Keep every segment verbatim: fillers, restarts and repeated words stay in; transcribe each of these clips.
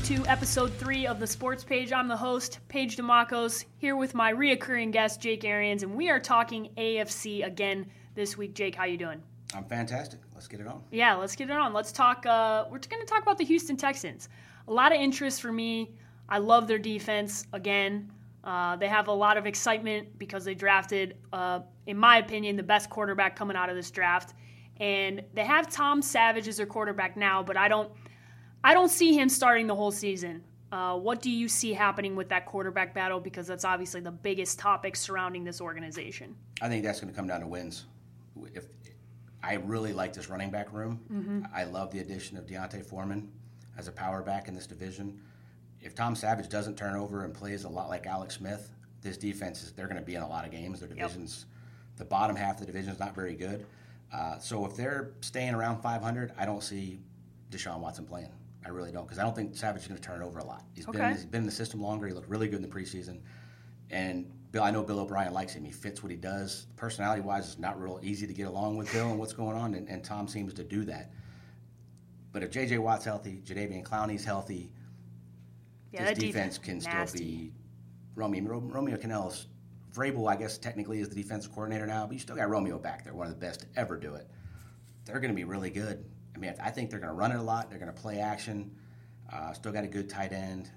to episode three of the Sports Page. I'm the host, Paige DeMacos, here with my reoccurring guest, Jake Arians, and we are talking A F C again this week. Jake, how you doing? I'm fantastic. Let's get it on. Yeah, let's get it on. Let's talk. Uh, we're going to talk about the Houston Texans. A lot of interest for me. I love their defense. Again, uh, they have a lot of excitement because they drafted, uh, in my opinion, the best quarterback coming out of this draft. And they have Tom Savage as their quarterback now, but I don't, I don't see him starting the whole season. Uh, what do you see happening with that quarterback battle? Because that's obviously the biggest topic surrounding this organization. I think that's going to come down to wins. If I really like this running back room. Mm-hmm. I love the addition of D'Onta Foreman as a power back in this division. If Tom Savage doesn't turn over and plays a lot like Alex Smith, this defense is they're going to be in a lot of games. Their divisions, yep. The bottom half of the division is not very good. Uh, so if they're staying around five hundred, I don't see Deshaun Watson playing. I really don't, because I don't think Savage is going to turn it over a lot. He's okay. been he's been in the system longer. He looked really good in the preseason, and Bill, I know Bill O'Brien likes him. He fits what he does. Personality-wise, it's not real easy to get along with Bill and what's going on, and, and Tom seems to do that. But if J J. Watt's healthy, Jadeveon Clowney's healthy, yeah, this defense, defense can nasty. still be Romeo. Romeo Canellis, Vrabel, I guess, technically is the defensive coordinator now, but you still got Romeo back there, one of the best to ever do it. They're going to be really good. I mean, I think they're going to run it a lot. They're going to play action. Uh, still got a good tight end.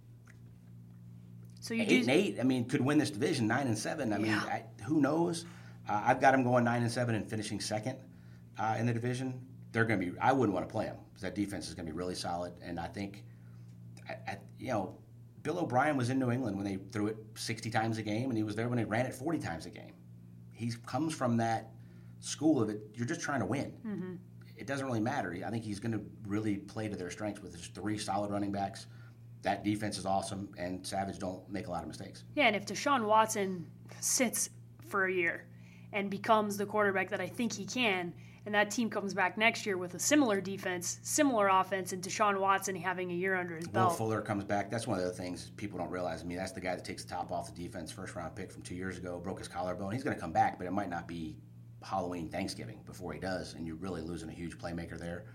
So you eight do... and eight. I mean, could win this division nine and seven. I yeah. mean, I, who knows? Uh, I've got them going nine and seven and finishing second uh, in the division. They're going to be. I wouldn't want to play them because that defense is going to be really solid. And I think, I, I, you know, Bill O'Brien was in New England when they threw it sixty times a game, and he was there when they ran it forty times a game. He comes from that school of it. You're just trying to win. Mm-hmm. It doesn't really matter. I think he's going to really play to their strengths with his three solid running backs. That defense is awesome, and Savage don't make a lot of mistakes. Yeah, and if Deshaun Watson sits for a year and becomes the quarterback that I think he can, and that team comes back next year with a similar defense, similar offense, and Deshaun Watson having a year under his belt. Will Fuller comes back. That's one of the things people don't realize. I mean, that's the guy that takes the top off the defense, first-round pick from two years ago, broke his collarbone. He's going to come back, but it might not be Halloween, Thanksgiving before he does, and you're really losing a huge playmaker there.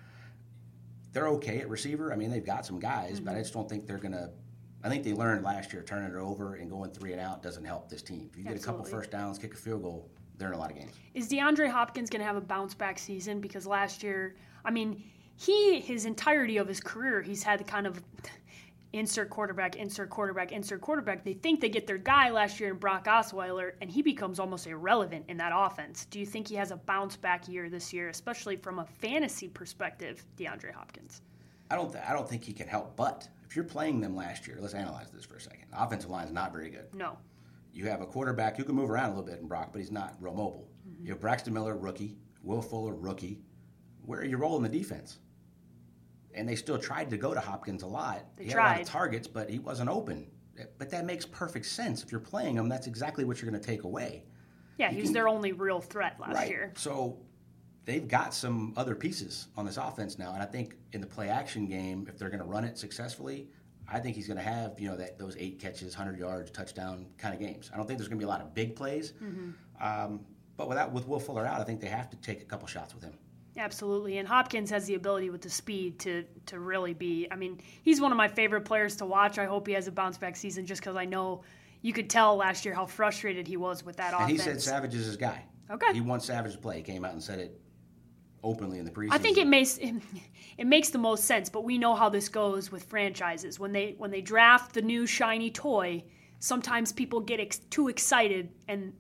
They're okay at receiver. I mean, they've got some guys, mm-hmm. but I just don't think they're going to – I think they learned last year turning it over and going three and out doesn't help this team. If you get Absolutely. a couple first downs, kick a field goal, they're in a lot of games. Is DeAndre Hopkins going to have a bounce-back season? Because last year – I mean, he his entirety of his career, he's had kind of – insert quarterback, insert quarterback, insert quarterback. They think they get their guy last year in Brock Osweiler, and he becomes almost irrelevant in that offense. Do you think he has a bounce-back year this year, especially from a fantasy perspective, DeAndre Hopkins? I don't th- I don't think he can help, but if you're playing them last year, let's analyze this for a second. The offensive line is not very good. No. You have a quarterback who can move around a little bit in Brock, but he's not real mobile. Mm-hmm. You have Braxton Miller, rookie. Will Fuller, rookie. Where are you rolling the defense? And they still tried to go to Hopkins a lot. They he tried. had a lot of targets, but he wasn't open. But that makes perfect sense. If you're playing him, that's exactly what you're going to take away. Yeah, you he was can, their only real threat last right. year. So they've got some other pieces on this offense now. And I think in the play-action game, if they're going to run it successfully, I think he's going to have, you know, that those eight catches, one hundred yards, touchdown kind of games. I don't think there's going to be a lot of big plays. Mm-hmm. Um, but without, with Will Fuller out, I think they have to take a couple shots with him. Absolutely, and Hopkins has the ability with the speed to to really be, I mean, he's one of my favorite players to watch. I hope he has a bounce-back season just because I know you could tell last year how frustrated he was with that and offense. And he said Savage is his guy. Okay. He wants Savage to play. He came out and said it openly in the preseason. I think it makes it, it makes the most sense, but we know how this goes with franchises. When they when they draft the new shiny toy, sometimes people get ex- too excited and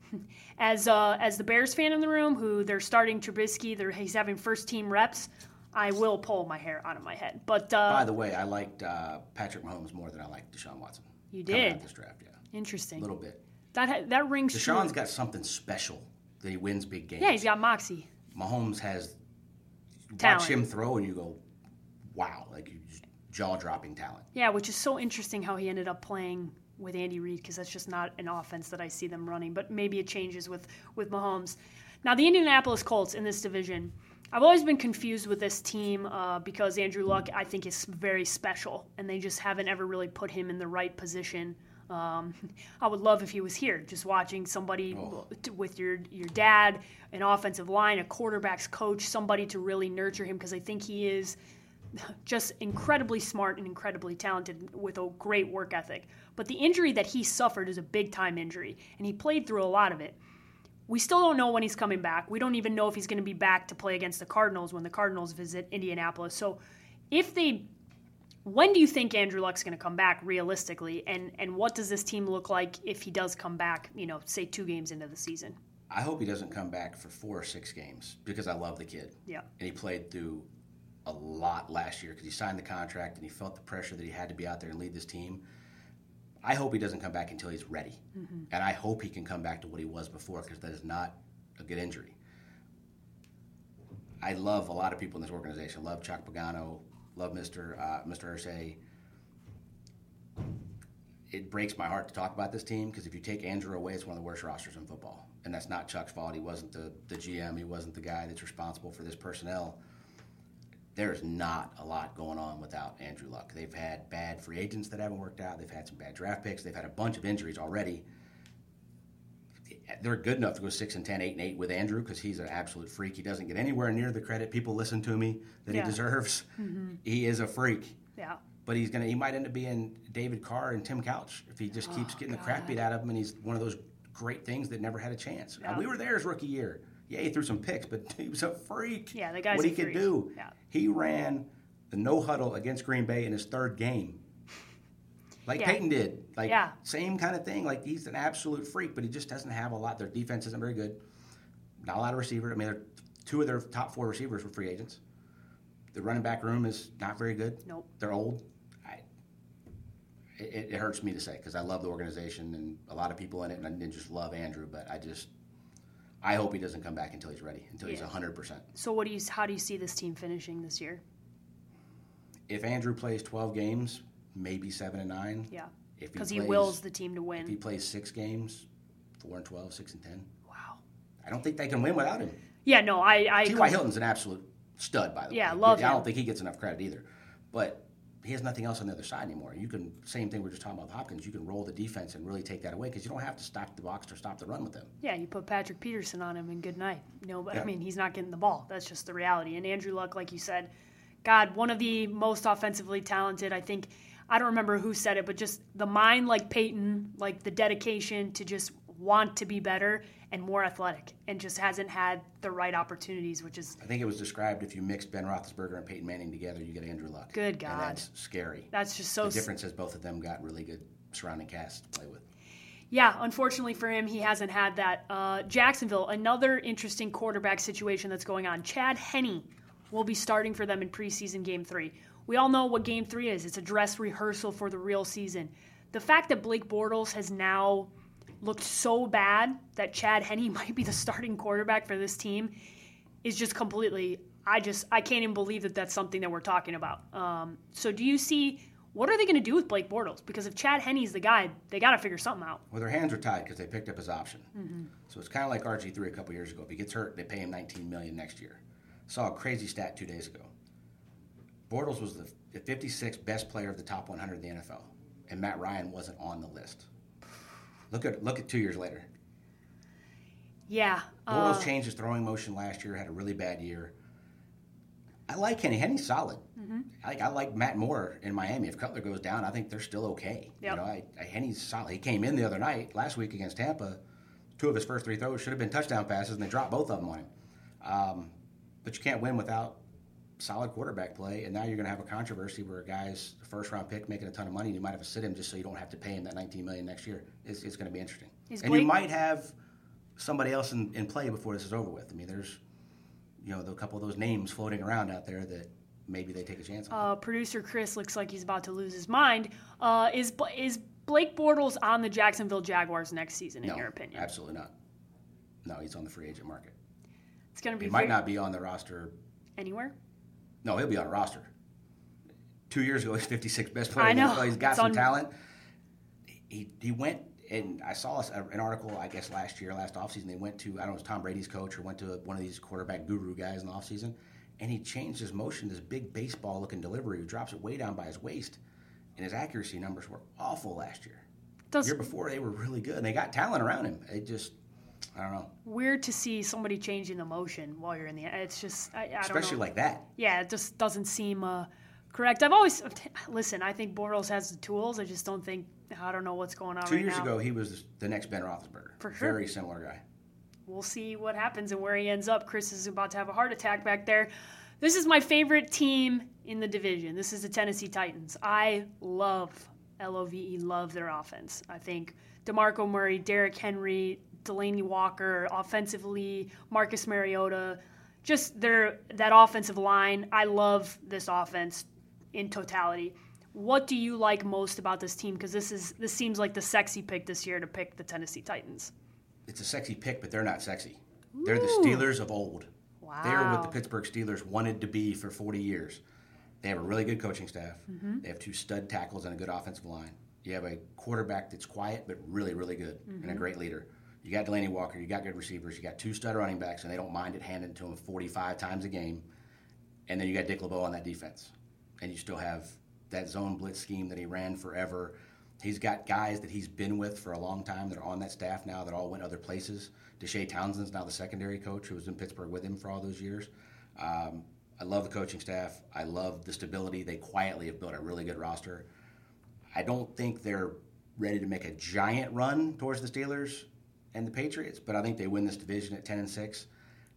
As uh, as the Bears fan in the room, who they're starting Trubisky, they're, he's having first team reps, I will pull my hair out of my head. But uh, by the way, I liked uh, Patrick Mahomes more than I liked Deshaun Watson. You did? Out this draft, yeah. Interesting. A little bit. That that rings Deshaun's true. Deshaun's got something special that he wins big games. Yeah, he's got moxie. Mahomes has talent. Watch him throw and you go, wow, like jaw-dropping talent. Yeah, which is so interesting how he ended up playing with Andy Reid, because that's just not an offense that I see them running, but maybe it changes with, with Mahomes. Now, the Indianapolis Colts in this division, I've always been confused with this team uh, because Andrew Luck, I think, is very special, and they just haven't ever really put him in the right position. Um, I would love if he was here, just watching somebody oh. with your, your dad, an offensive line, a quarterback's coach, somebody to really nurture him, because I think he is just incredibly smart and incredibly talented with a great work ethic. But the injury that he suffered is a big-time injury, and he played through a lot of it. We still don't know when he's coming back. We don't even know if he's going to be back to play against the Cardinals when the Cardinals visit Indianapolis. So if they, when do you think Andrew Luck's going to come back realistically? And, and what does this team look like if he does come back, you know, say two games into the season? I hope he doesn't come back for four or six games because I love the kid. Yeah. And he played through a lot last year because he signed the contract and he felt the pressure that he had to be out there and lead this team. I hope he doesn't come back until he's ready. Mm-hmm. And I hope he can come back to what he was before because that is not a good injury. I love a lot of people in this organization. Love Chuck Pagano. Love Mister Uh, Mister Irsay. It breaks my heart to talk about this team because if you take Andrew away, it's one of the worst rosters in football. And that's not Chuck's fault. He wasn't the, the G M. He wasn't the guy that's responsible for this personnel. There's not a lot going on without Andrew Luck. They've had bad free agents that haven't worked out. They've had some bad draft picks. They've had a bunch of injuries already. They're good enough to go six and ten, eight and eight with Andrew because he's an absolute freak. He doesn't get anywhere near the credit people listen to me that yeah. he deserves. Mm-hmm. He is a freak. Yeah. But he's gonna. He might end up being David Carr and Tim Couch if he just keeps oh, getting God. the crap beat out of him, and he's one of those great things that never had a chance. Yeah. Uh, we were there his rookie year. Yeah, he threw some picks, but he was a freak. Yeah, the guy's what a he freak. could do. Yeah. He ran the no huddle against Green Bay in his third game, like yeah. Peyton did. Like yeah. same kind of thing. Like he's an absolute freak, but he just doesn't have a lot. Their defense isn't very good. Not a lot of receiver. I mean, they're, two of their top four receivers were free agents. The running back room is not very good. Nope. They're old. I, it, it hurts me to say because I love the organization and a lot of people in it, and I just love Andrew. But I just, I hope he doesn't come back until he's ready, until yeah. he's one hundred percent. So what do you? How do you see this team finishing this year? If Andrew plays twelve games, maybe seven and nine. Yeah. Because he, he wills the team to win. If he plays six games, four and twelve, six and ten. Wow. I don't think they can win without him. Yeah, no, I. I T Y. Hilton's an absolute stud, by the yeah, way. Yeah, love I him. I don't think he gets enough credit either. But he has nothing else on the other side anymore. You can, same thing we we're just talking about with Hopkins, you can roll the defense and really take that away because you don't have to stop the box or stop the run with them. Yeah, you put Patrick Peterson on him and good night. No, but yeah. I mean, he's not getting the ball. That's just the reality. And Andrew Luck, like you said, God, one of the most offensively talented, I think, I don't remember who said it, but just the mind like Peyton, like the dedication to just want to be better and more athletic, and just hasn't had the right opportunities, which is... I think it was described if you mixed Ben Roethlisberger and Peyton Manning together, you get Andrew Luck. Good God. And that's scary. That's just so... The difference is both of them got really good surrounding cast to play with. Yeah, unfortunately for him, he hasn't had that. Uh, Jacksonville, another interesting quarterback situation that's going on. Chad Henne will be starting for them in preseason game three. We all know what game three is. It's a dress rehearsal for the real season. The fact that Blake Bortles has now looked so bad that Chad Henne might be the starting quarterback for this team is just completely, I just, I can't even believe that that's something that we're talking about. Um, so do you see, what are they going to do with Blake Bortles? Because if Chad Henne's the guy, they got to figure something out. Well, their hands are tied because they picked up his option. Mm-hmm. So it's kind of like R G three a couple years ago. If he gets hurt, they pay him nineteen million dollars next year. Saw a crazy stat two days ago. Bortles was the fifty-sixth best player of the top one hundred in the N F L, and Matt Ryan wasn't on the list. Look at look at two years later. Yeah. Bortles uh, changed his throwing motion last year, had a really bad year. I like Henne. Henne's solid. Mm-hmm. I like I like Matt Moore in Miami. If Cutler goes down, I think they're still okay. Yep. You know, I, I, Henne's solid. He came in the other night, last week against Tampa. Two of his first three throws should have been touchdown passes, and they dropped both of them on him. Um, but you can't win without solid quarterback play, and now you're going to have a controversy where a guy's a first-round pick making a ton of money, and you might have to sit him just so you don't have to pay him that nineteen million dollars next year. It's, it's going to be interesting. Is and Blake- you might have somebody else in, in play before this is over with. I mean, there's you know a couple of those names floating around out there that maybe they take a chance on. Uh, producer Chris looks like he's about to lose his mind. Uh, is is Blake Bortles on the Jacksonville Jaguars next season, in no, your opinion? Absolutely not. No, he's on the free agent market. It's going to be. He might not be on the roster anywhere. No, he'll be on a roster. Two years ago, he's fifty-sixth best player. I know. He's got it's some un- talent. He he went, and I saw an article, I guess, last year, last offseason. They went to, I don't know, it was Tom Brady's coach or went to one of these quarterback guru guys in the offseason, and he changed his motion, this big baseball-looking delivery. He drops it way down by his waist, and his accuracy numbers were awful last year. Does, the year before, they were really good, and they got talent around him. It just... I don't know. Weird to see somebody changing the motion while you're in the. It's just I, I don't know. Especially like that. Yeah, it just doesn't seem uh, Correct. I've always listen. I think Bortles has the tools. I just don't think I don't know what's going on. Two right years now. ago, he was the next Ben Roethlisberger. For sure. Very similar guy. We'll see what happens and where he ends up. Chris is about to have a heart attack back there. This is my favorite team in the division. This is the Tennessee Titans. I love L O V E. Love their offense. I think DeMarco Murray, Derrick Henry, Delaney Walker, offensively, Marcus Mariota. Just their that offensive line. I love this offense in totality. What do you like most about this team? Because this is this seems like the sexy pick this year to pick the Tennessee Titans. It's a sexy pick, but they're not sexy. Ooh. They're the Steelers of old. Wow. They're what the Pittsburgh Steelers wanted to be for forty years. They have a really good coaching staff. Mm-hmm. They have two stud tackles and a good offensive line. You have a quarterback that's quiet but really, really good mm-hmm. and a great leader. You got Delaney Walker. You got good receivers. You got two stud running backs, and they don't mind it handed to them forty-five times a game. And then you got Dick LeBeau on that defense. And you still have that zone blitz scheme that he ran forever. He's got guys that he's been with for a long time that are on that staff now that all went other places. Deshae Townsend's now the secondary coach who was in Pittsburgh with him for all those years. Um, I love the coaching staff. I love the stability. They quietly have built a really good roster. I don't think they're ready to make a giant run towards the Steelers and the Patriots, but I think they win this division at ten and six,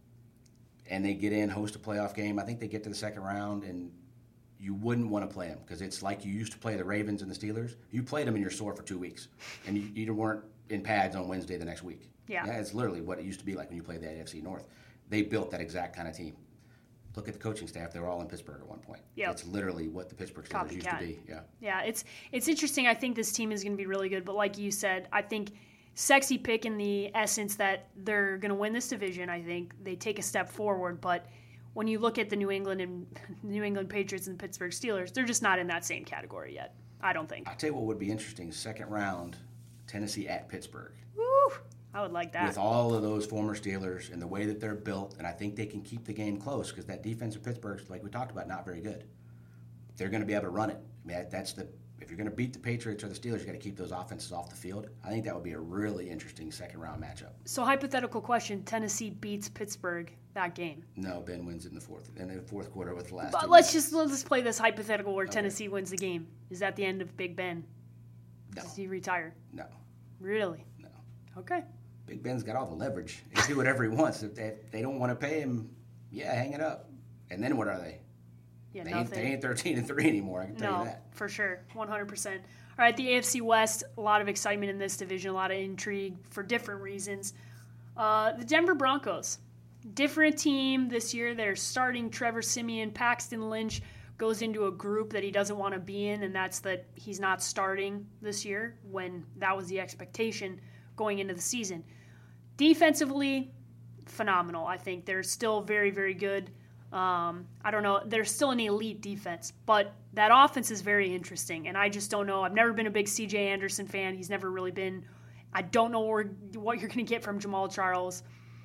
and they get in, host a playoff game. I think they get to the second round, and you wouldn't want to play them because it's like you used to play the Ravens and the Steelers. You played them and you're sore for two weeks, and you, you weren't in pads on Wednesday the next week. Yeah. yeah, it's literally what it used to be like when you played the A F C North. They built that exact kind of team. Look at the coaching staff; they were all in Pittsburgh at one point. Yep. It's literally what the Pittsburgh Steelers Copycat. used to be. Yeah, yeah. It's it's interesting. I think this team is going to be really good, but like you said, I think sexy pick in the essence that they're going to win this division. I think they take a step forward, but when you look at the New England and New England Patriots and the Pittsburgh Steelers, they're just not in that same category yet. I don't think. I'll tell you what would be interesting: second round, Tennessee at Pittsburgh. Woo! I would like that. With all of those former Steelers and the way that they're built, and I think they can keep the game close because that defense of Pittsburgh, like we talked about, not very good. They're going to be able to run it. I mean, that's the if you're going to beat the Patriots or the Steelers, you got to keep those offenses off the field. I think that would be a really interesting second round matchup. So, hypothetical question: Tennessee beats Pittsburgh that game? No, Ben wins it in the fourth in the fourth quarter with the last. But two let's minutes. just let's play this hypothetical where Okay. Tennessee wins the game. Is that the end of Big Ben? No. Does he retire? No. Really? No. Okay. Big Ben's got all the leverage. He can do whatever he wants. If they, if they don't want to pay him, yeah, hang it up. And then what are they? Yeah, They ain't, nothing. they ain't thirteen and three anymore. I can tell No, you that. for sure, one hundred percent. All right, the A F C West, a lot of excitement in this division, a lot of intrigue for different reasons. Uh, the Denver Broncos, different team this year. They're starting Trevor Siemian. Paxton Lynch goes into a group that he doesn't want to be in, and that's that he's not starting this year when that was the expectation going into the season. Defensively, phenomenal. I think they're still very, very good. Um, I don't know. They're still an elite defense, but that offense is very interesting, and I just don't know. I've never been a big C J Anderson fan. He's never really been. I don't know where, what you're going to get from Jamal Charles.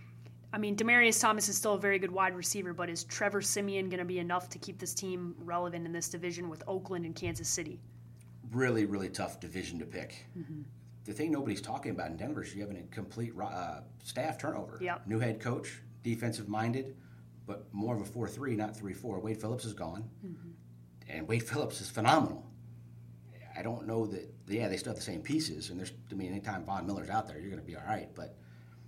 I mean, Demaryius Thomas is still a very good wide receiver, but is Trevor Siemian going to be enough to keep this team relevant in this division with Oakland and Kansas City? Really, really tough division to pick. Mm-hmm. The thing nobody's talking about in Denver is you have a complete uh, staff turnover. Yep. New head coach, defensive-minded, but more of a four three, not three four. Wade Phillips is gone, mm-hmm. and Wade Phillips is phenomenal. I don't know that, yeah, they still have the same pieces, and there's, I mean, anytime Von Miller's out there, you're going to be all right, but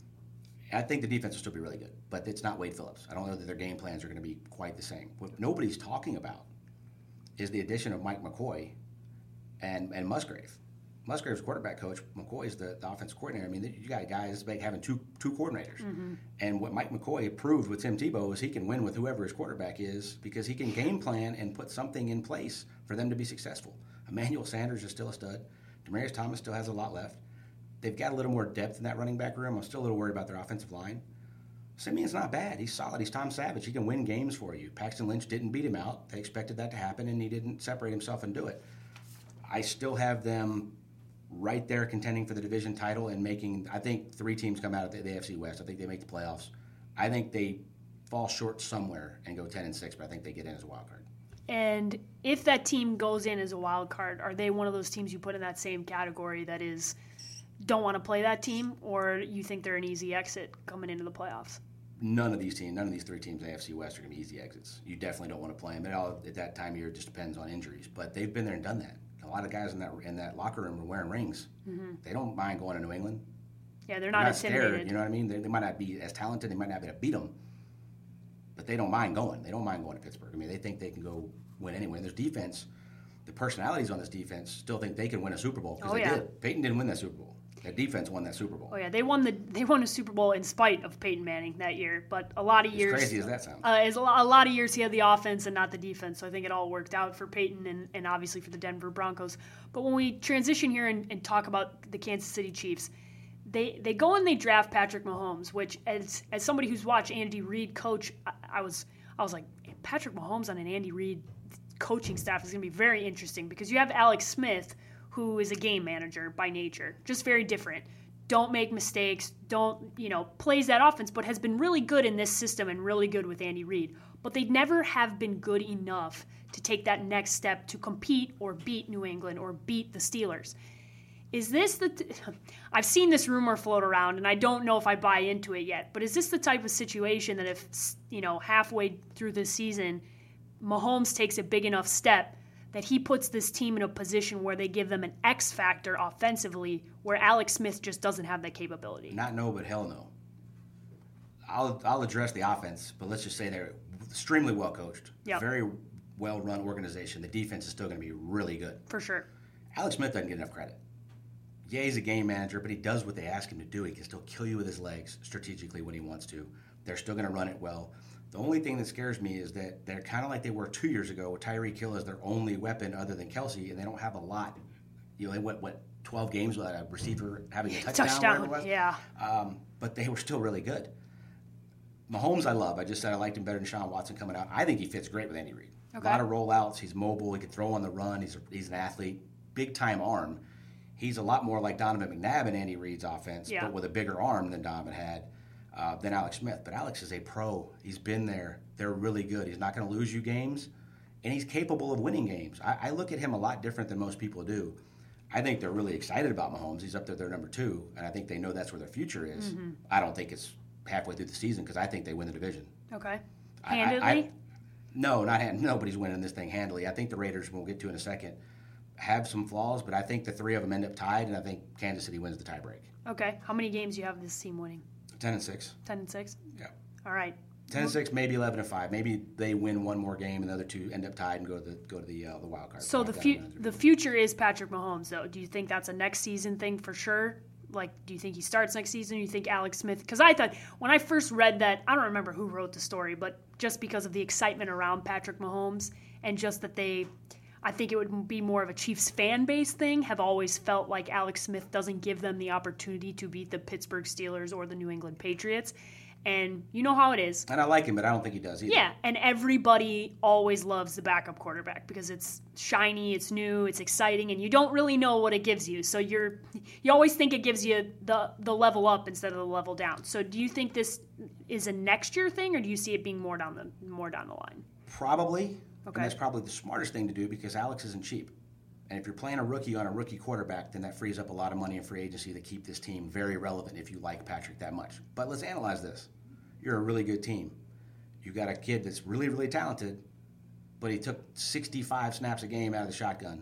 I think the defense will still be really good, but it's not Wade Phillips. I don't know that their game plans are going to be quite the same. What nobody's talking about is the addition of Mike McCoy and, and Musgrave. Musgrave's quarterback coach. McCoy's the, the offensive coordinator. I mean, you got guys like having two two coordinators. Mm-hmm. And what Mike McCoy proved with Tim Tebow is he can win with whoever his quarterback is because he can game plan and put something in place for them to be successful. Emmanuel Sanders is still a stud. Demaryius Thomas still has a lot left. They've got a little more depth in that running back room. I'm still a little worried about their offensive line. Simeon's not bad. He's solid. He's Tom Savage. He can win games for you. Paxton Lynch didn't beat him out. They expected that to happen, and he didn't separate himself and do it. I still have them right there contending for the division title and making, I think three teams come out of the, the A F C West. I think they make the playoffs. I think they fall short somewhere and go ten and six, but I think they get in as a wild card. And if that team goes in as a wild card, are they one of those teams you put in that same category that is don't want to play that team, or you think they're an easy exit coming into the playoffs? none of these teams, none of these three teams in the A F C West are going to be easy exits. You definitely don't want to play them. It all, at that time of year, it just depends on injuries. But they've been there and done that. A lot of guys in that in that locker room are wearing rings. Mm-hmm. They don't mind going to New England. Yeah, they're not, they're not intimidated. Scared, you know what I mean? They, they might not be as talented. They might not be able to beat them. But they don't mind going. They don't mind going to Pittsburgh. I mean, they think they can go win anyway. And there's defense. The personalities on this defense still think they can win a Super Bowl because oh, they yeah. did. Peyton didn't win that Super Bowl. That defense won that Super Bowl. Oh yeah, they won the they won a Super Bowl in spite of Peyton Manning that year. But a lot of as years, crazy as that sounds, uh, as a, lot, a lot of years he had the offense and not the defense. So I think it all worked out for Peyton and, and obviously for the Denver Broncos. But when we transition here and, and talk about the Kansas City Chiefs, they they go and they draft Patrick Mahomes, which as as somebody who's watched Andy Reid coach, I, I was I was like Patrick Mahomes on an Andy Reid coaching staff is going to be very interesting because you have Alex Smith, who is a game manager by nature, just very different. Don't make mistakes, don't, you know, plays that offense, but has been really good in this system and really good with Andy Reid. But they never have been good enough to take that next step to compete or beat New England or beat the Steelers. Is this the t- I've seen this rumor float around, and I don't know if I buy into it yet, but is this the type of situation that if, you know, halfway through the season, Mahomes takes a big enough step that he puts this team in a position where they give them an X factor offensively where Alex Smith just doesn't have that capability? Not no, but hell no. I'll I'll address the offense, but let's just say they're extremely well coached, yep. very well run organization. The defense is still going to be really good. For sure. Alex Smith doesn't get enough credit. Yeah, he's a game manager, but he does what they ask him to do. He can still kill you with his legs strategically when he wants to. They're still going to run it well. The only thing that scares me is that they're kind of like they were two years ago with Tyreek Hill as their only weapon other than Kelsey, and they don't have a lot. You know, they went, what, twelve games without a receiver having a touchdown? Touchdown, it was. yeah. Um, but they were still really good. Mahomes I love. I just said I liked him better than Sean Watson coming out. I think he fits great with Andy Reid. Okay. A lot of rollouts. He's mobile. He can throw on the run. He's, a, he's an athlete. Big-time arm. He's a lot more like Donovan McNabb in Andy Reid's offense, yeah. but with a bigger arm than Donovan had. Uh, than Alex Smith. But Alex is a pro. He's been there. They're really good. He's not going to lose you games, and he's capable of winning games. I, I look at him a lot different than most people do. I think they're really excited about Mahomes. He's up there, their number two, and I think they know that's where their future is. Mm-hmm. I don't think it's halfway through the season because I think they win the division. Okay. Handedly? I, I, no, not hand, nobody's winning this thing handily. I think the Raiders, we'll get to in a second, have some flaws, but I think the three of them end up tied, and I think Kansas City wins the tiebreak. Okay. How many games do you have this team winning? Ten and six. Ten and six. Yeah. All right. Ten and six, maybe eleven and five. Maybe they win one more game, and the other two end up tied and go to the go to the uh, the wild card. So the fu- the future is Patrick Mahomes, though. Do you think that's a next season thing for sure? Like, do you think he starts next season? Do you think Alex Smith? Because I thought when I first read that, I don't remember who wrote the story, but just because of the excitement around Patrick Mahomes and just that they. I think it would be more of a Chiefs fan base thing, have always felt like Alex Smith doesn't give them the opportunity to beat the Pittsburgh Steelers or the New England Patriots. And you know how it is. And I like him, but I don't think he does either. Yeah, and everybody always loves the backup quarterback because it's shiny, it's new, it's exciting, and you don't really know what it gives you. So you're you always think it gives you the, the level up instead of the level down. So do you think this is a next year thing, or do you see it being more down the more down the line? Probably. Okay. And that's probably the smartest thing to do because Alex isn't cheap. And if you're playing a rookie on a rookie quarterback, then that frees up a lot of money in free agency to keep this team very relevant if you like Patrick that much. But let's analyze this. You're a really good team. You got a kid that's really, really talented, but he took sixty-five snaps a game out of the shotgun.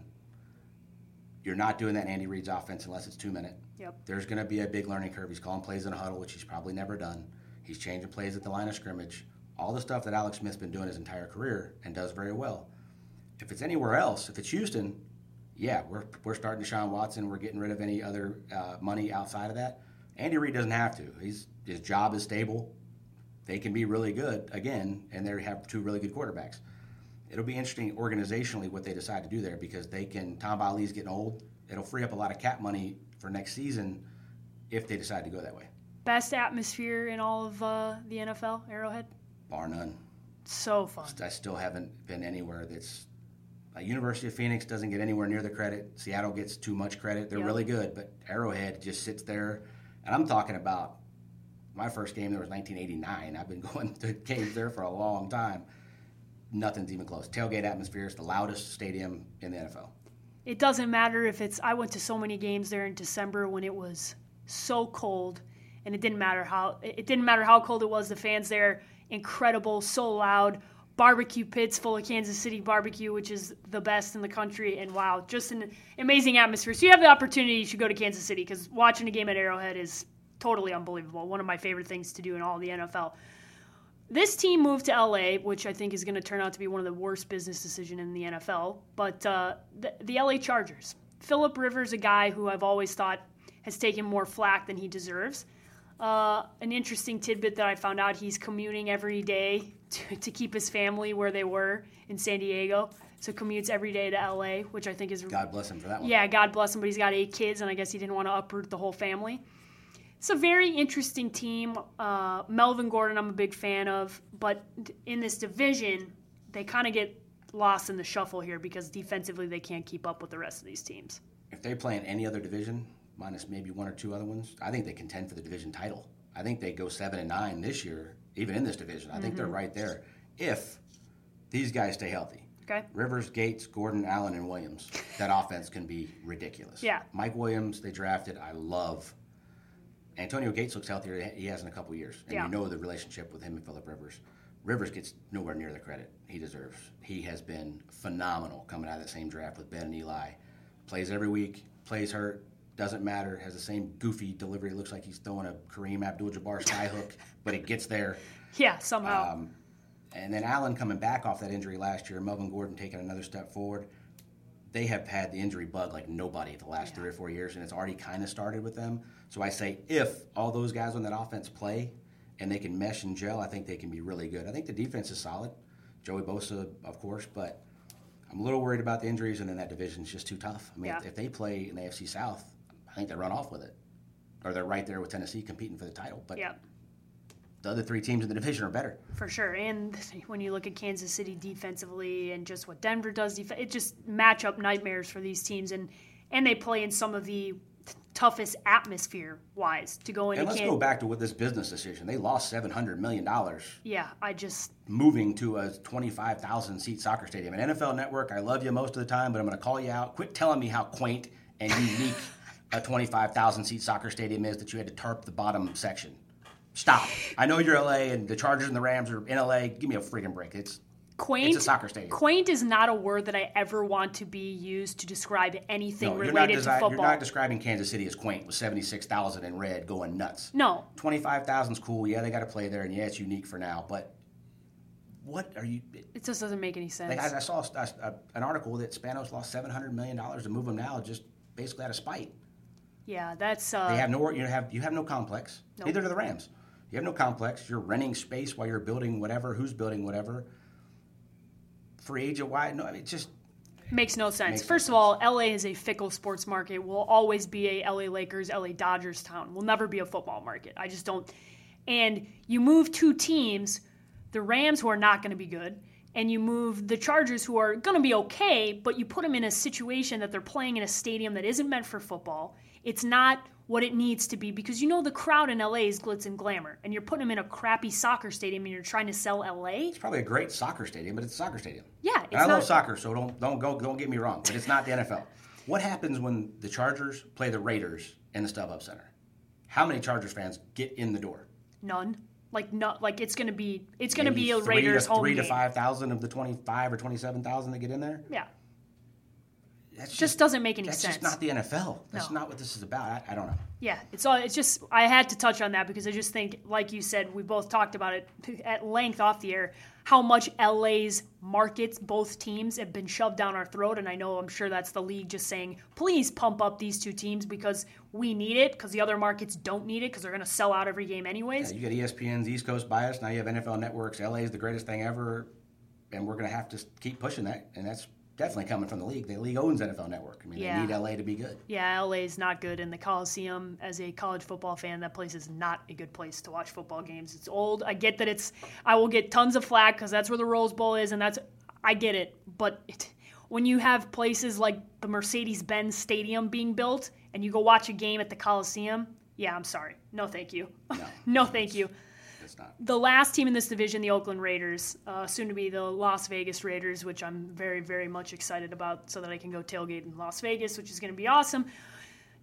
You're not doing that in Andy Reid's offense unless it's two-minute. Yep. There's going to be a big learning curve. He's calling plays in a huddle, which he's probably never done. He's changing plays at the line of scrimmage. All the stuff that Alex Smith's been doing his entire career and does very well. If it's anywhere else, if it's Houston, yeah, we're we're starting Deshaun Watson. We're getting rid of any other uh, money outside of that. Andy Reid doesn't have to. He's his job is stable. They can be really good again, and they have two really good quarterbacks. It'll be interesting organizationally what they decide to do there because they can. Tom Vali's getting old. It'll free up a lot of cap money for next season if they decide to go that way. Best atmosphere in all of uh, the N F L, Arrowhead? Bar none. So fun. I still haven't been anywhere that's uh, University of Phoenix doesn't get anywhere near the credit. Seattle gets too much credit. They're yep. really good, but Arrowhead just sits there. And I'm talking about my first game there was nineteen eighty-nine. I've been going to games there for a long time. Nothing's even close. Tailgate atmosphere is the loudest stadium in the N F L. It doesn't matter if it's – I went to so many games there in December when it was so cold and it didn't matter how it didn't matter how cold it was. The fans there, incredible, so loud. Barbecue pits full of Kansas City barbecue, which is the best in the country, and wow, just an amazing atmosphere. So you have the opportunity, you should go to Kansas City, because watching a game at Arrowhead is totally unbelievable. One of my favorite things to do in all the N F L. This team moved to L A, which I think is going to turn out to be one of the worst business decisions in the N F L, but uh, the, the L A Chargers. Phillip Rivers, a guy who I've always thought has taken more flack than he deserves. Uh, an interesting tidbit that I found out, he's commuting every day to, to keep his family where they were in San Diego. So commutes every day to L A, which I think is... God bless him for that one. Yeah, God bless him, but he's got eight kids, and I guess he didn't want to uproot the whole family. It's a very interesting team. Uh, Melvin Gordon I'm a big fan of, but in this division, they kind of get lost in the shuffle here because defensively they can't keep up with the rest of these teams. If they play in any other division, minus maybe one or two other ones, I think they contend for the division title. I think they go seven and nine this year, even in this division. I mm-hmm. think they're right there if these guys stay healthy. Okay. Rivers, Gates, Gordon, Allen, and Williams. That offense can be ridiculous. Yeah. Mike Williams, they drafted. I love. Antonio Gates looks healthier than he has in a couple years, and yeah. you know the relationship with him and Phillip Rivers. Rivers gets nowhere near the credit he deserves. He has been phenomenal coming out of that same draft with Ben and Eli. Plays every week, plays hurt. Doesn't matter, has the same goofy delivery. It looks like he's throwing a Kareem Abdul-Jabbar skyhook, but it gets there. Yeah, somehow. Um, and then Allen coming back off that injury last year, Melvin Gordon taking another step forward. They have had the injury bug like nobody the last yeah. three or four years, and it's already kind of started with them. So I say if all those guys on that offense play and they can mesh and gel, I think they can be really good. I think the defense is solid. Joey Bosa, of course, but I'm a little worried about the injuries, and then that division's just too tough. I mean, yeah. if, if they play in the A F C South, I think they run off with it. Or they're right there with Tennessee competing for the title. But yeah. the other three teams in the division are better. For sure. And when you look at Kansas City defensively and just what Denver does, def- it just matchup nightmares for these teams. And, and they play in some of the t- toughest atmosphere-wise to go into. And let's Can- go back to what this business decision. They lost seven hundred million dollars. Yeah, I just... moving to a twenty-five thousand seat soccer stadium. An N F L Network, I love you most of the time, but I'm going to call you out. Quit telling me how quaint and unique a twenty-five thousand seat soccer stadium is that you had to tarp the bottom section. Stop. I know you're L A and the Chargers and the Rams are in L A. Give me a freaking break. It's quaint. It's a soccer stadium. Quaint is not a word that I ever want to be used to describe anything no, related desi- to football. You're not describing Kansas City as quaint with seventy-six thousand in red going nuts. No. twenty-five thousand is cool. Yeah, they got to play there, and yeah, it's unique for now. But what are you? It just doesn't make any sense. Like I, I saw a, a, an article that Spanos lost seven hundred million dollars to move them now, just basically out of spite. Yeah, that's. Uh, they have no. You have you have no complex. Nope. Neither do the Rams. You have no complex. You're renting space while you're building whatever. Who's building whatever? Free agent wide. No, I mean, it just makes no sense. Makes First no of all, sense. L A is a fickle sports market. Will always be a L A Lakers, L A Dodgers town. Will never be a football market. I just don't. And you move two teams, the Rams who are not going to be good, and you move the Chargers who are going to be okay, but you put them in a situation that they're playing in a stadium that isn't meant for football. It's not what it needs to be because you know the crowd in L A is glitz and glamour, and you're putting them in a crappy soccer stadium and you're trying to sell L A. It's probably a great soccer stadium, but it's a soccer stadium. Yeah, it's and I not... love soccer, so don't don't go don't get me wrong, but it's not the N F L. What happens when the Chargers play the Raiders in the StubHub Center? How many Chargers fans get in the door? None. Like not like it's gonna be it's gonna Maybe be a three Raiders to, home three game. to five thousand of the twenty-five or twenty-seven thousand that get in there. Yeah. That's just, just doesn't make any that's sense. That's just not the N F L. That's No. not what this is about. I, I don't know. Yeah, it's all. It's just I had to touch on that because I just think, like you said, we both talked about it at length off the air. How much L A's markets, both teams, have been shoved down our throat, and I know I'm sure that's the league just saying, please pump up these two teams because we need it because the other markets don't need it because they're going to sell out every game anyways. Yeah, you got E S P N's East Coast bias. Now you have N F L Network's L A is the greatest thing ever, and we're going to have to keep pushing that, and that's definitely coming from the league. The league owns N F L Network. I mean, Yeah. they need L A to be good. Yeah, L A is not good, and the Coliseum, as a college football fan, that place is not a good place to watch football games. It's old. I get that it's. I will get tons of flack because that's where the Rose Bowl is, and that's. I get it, but it, when you have places like the Mercedes-Benz Stadium being built, and you go watch a game at the Coliseum, yeah, I'm sorry, no, thank you, No, no, thank you. It's not. The last team in this division, the Oakland Raiders, uh, soon to be the Las Vegas Raiders, which I'm very, very much excited about so that I can go tailgate in Las Vegas, which is going to be awesome.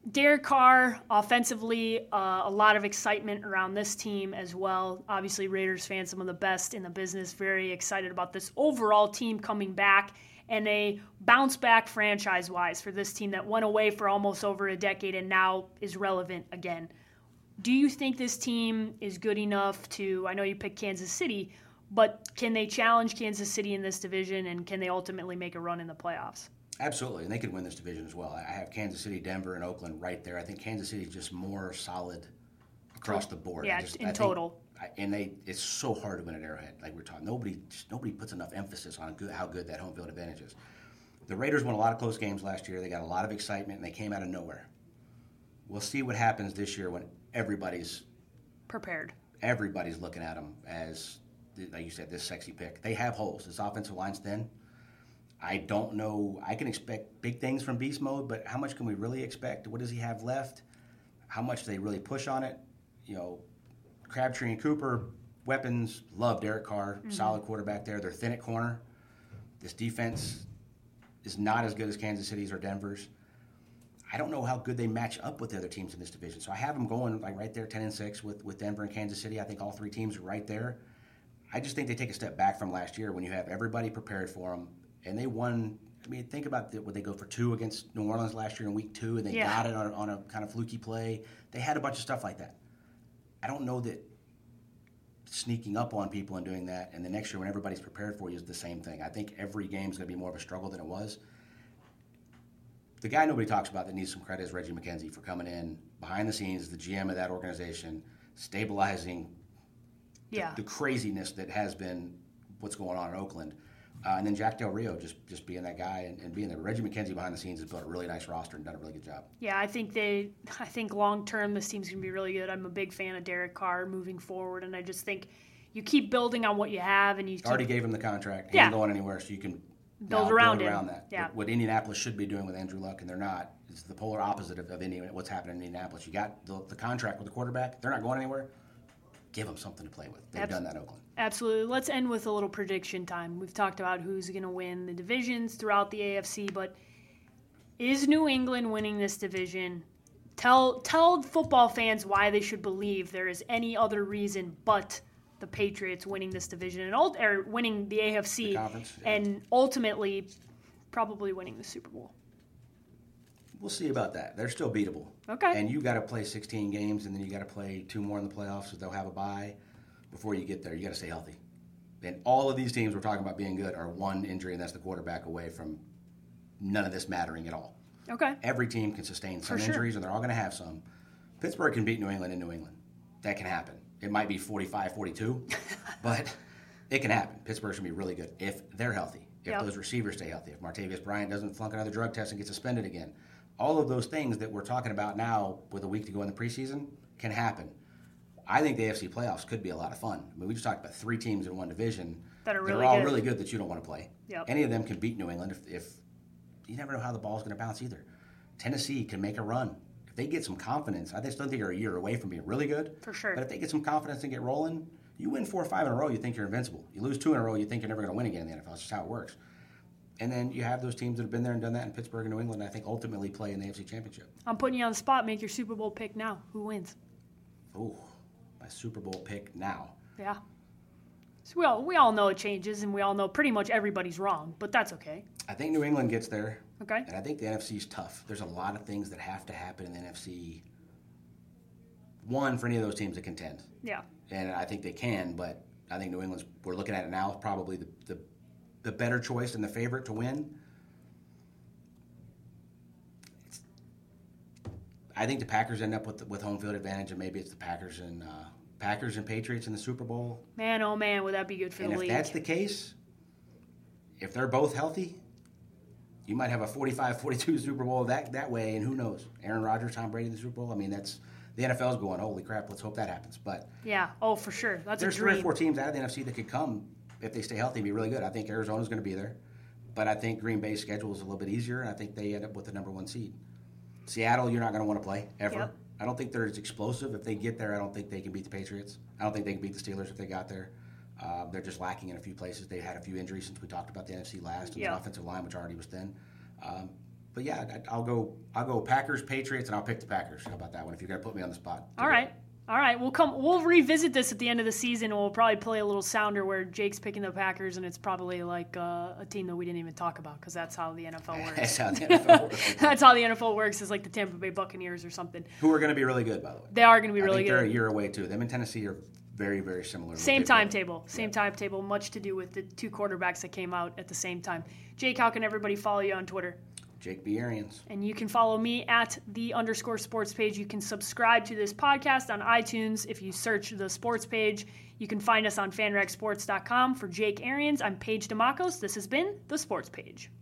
Derek Carr, offensively, uh, a lot of excitement around this team as well. Obviously, Raiders fans, some of the best in the business, very excited about this overall team coming back and a bounce-back franchise-wise for this team that went away for almost over a decade and now is relevant again. Do you think this team is good enough to, I know you picked Kansas City, but can they challenge Kansas City in this division, and can they ultimately make a run in the playoffs? Absolutely, and they could win this division as well. I have Kansas City, Denver, and Oakland right there. I think Kansas City is just more solid across the board. Yeah, just, in I total. Think, and they, it's so hard to win at Arrowhead. Like we're talking, nobody, just nobody puts enough emphasis on good, how good that home field advantage is. The Raiders won a lot of close games last year. They got a lot of excitement, and they came out of nowhere. We'll see what happens this year when everybody's prepared. Everybody's looking at them as, like you said, this sexy pick. They have holes. This offensive line's thin. I don't know. I can expect big things from Beast Mode, but how much can we really expect? What does he have left? How much do they really push on it? You know, Crabtree and Cooper, weapons, love Derek Carr, mm-hmm. solid quarterback there. They're thin at corner. This defense is not as good as Kansas City's or Denver's. I don't know how good they match up with the other teams in this division. So I have them going like right there, ten and six with, with Denver and Kansas City. I think all three teams are right there. I just think they take a step back from last year when you have everybody prepared for them. And they won. I mean, think about the, what they go for two against New Orleans last year in week two, and they yeah. got it on, on a kind of fluky play. They had a bunch of stuff like that. I don't know that sneaking up on people and doing that, and the next year when everybody's prepared for you is the same thing. I think every game is going to be more of a struggle than it was. The guy nobody talks about that needs some credit is Reggie McKenzie for coming in behind the scenes, the G M of that organization, stabilizing yeah. the, the craziness that has been what's going on in Oakland. Uh, and then Jack Del Rio just, just being that guy and, and being there. Reggie McKenzie behind the scenes has built a really nice roster and done a really good job. Yeah, I think they. I think long term this team's gonna be really good. I'm a big fan of Derek Carr moving forward, and I just think you keep building on what you have, and you keep, already gave him the contract. He yeah. ain't going anywhere, so you can build around build him. around that. Yeah. What, what Indianapolis should be doing with Andrew Luck, and they're not. It's the polar opposite of, of Indiana, what's happening in Indianapolis. You got the, the contract with the quarterback. They're not going anywhere. Give them something to play with. They've Abs- done that in Oakland. Absolutely. Let's end with a little prediction time. We've talked about who's going to win the divisions throughout the A F C, but is New England winning this division? Tell tell football fans why they should believe there is any other reason but the Patriots winning this division and or winning the A F C the conference, yeah. and ultimately probably winning the Super Bowl. We'll see about that. They're still beatable. Okay. And you got to play sixteen games, and then you got to play two more in the playoffs, so they'll have a bye before you get there. You got to stay healthy. And all of these teams we're talking about being good are one injury, and that's the quarterback, away from none of this mattering at all. Okay. Every team can sustain some For sure. injuries, and they're all going to have some. Pittsburgh can beat New England in New England. That can happen. It might be forty-five forty-two, but it can happen. Pittsburgh's going to be really good if they're healthy, if yep. those receivers stay healthy, if Martavis Bryant doesn't flunk another drug test and get suspended again. All of those things that we're talking about now with a week to go in the preseason can happen. I think the A F C playoffs could be a lot of fun. I mean, we just talked about three teams in one division that are really that are all good. really good that you don't want to play. Yep. Any of them can beat New England if, if you never know how the ball's going to bounce either. Tennessee can make a run. If they get some confidence, I just don't think they're a year away from being really good. For sure. But if they get some confidence and get rolling, you win four or five in a row, you think you're invincible. You lose two in a row, you think you're never going to win again in the N F L. That's just how it works. And then you have those teams that have been there and done that in Pittsburgh and New England, and I think ultimately play in the A F C Championship. I'm putting you on the spot. Make your Super Bowl pick now. Who wins? Ooh, my Super Bowl pick now. Yeah. So we all, we all know it changes, and we all know pretty much everybody's wrong, but that's okay. I think New England gets there. Okay. And I think the N F C is tough. There's a lot of things that have to happen in the N F C. One, for any of those teams to contend. Yeah. And I think they can, but I think New England's, we're looking at it now, probably the, the the better choice and the favorite to win. It's, I think the Packers end up with the, with home field advantage, and maybe it's the Packers and uh, Packers and Patriots in the Super Bowl. Man, oh man, would that be good for and the if league? If that's the case, if they're both healthy, you might have a forty-five forty-two Super Bowl that, that way, and who knows? Aaron Rodgers, Tom Brady in the Super Bowl. I mean, that's the N F L's going, holy crap, let's hope that happens. But yeah, oh, for sure. That's there's a dream. three or four teams out of the N F C that could come if they stay healthy and be really good. I think Arizona's going to be there. But I think Green Bay's schedule is a little bit easier, and I think they end up with the number one seed. Seattle, you're not going to want to play, ever. Yep. I don't think they're as explosive. If they get there, I don't think they can beat the Patriots. I don't think they can beat the Steelers if they got there. Uh, they're just lacking in a few places. They had a few injuries since we talked about the N F C last, and yep. the offensive line, which already was thin. Um, but yeah, I- I'll go. I'll go Packers, Patriots, and I'll pick the Packers. How about that one? If you're gonna put me on the spot. All right. All right, we'll come. We'll revisit this at the end of the season. And we'll probably play a little sounder where Jake's picking the Packers, and it's probably like uh, a team that we didn't even talk about because that's how the N F L works. That's how the N F L works. That's how the N F L works. Is like the Tampa Bay Buccaneers or something. Who are going to be really good, by the way. They are going to be I really think good. They're a year away too. Them and Tennessee are very, very similar. Same timetable. Same yeah. timetable. Much to do with the two quarterbacks that came out at the same time. Jake, how can everybody follow you on Twitter? Jake B. Arians. And you can follow me at the underscore sports page. You can subscribe to this podcast on iTunes if you search the sports page. You can find us on fan rag sports dot com. For Jake Arians, I'm Paige DeMacos. This has been the Sports Page.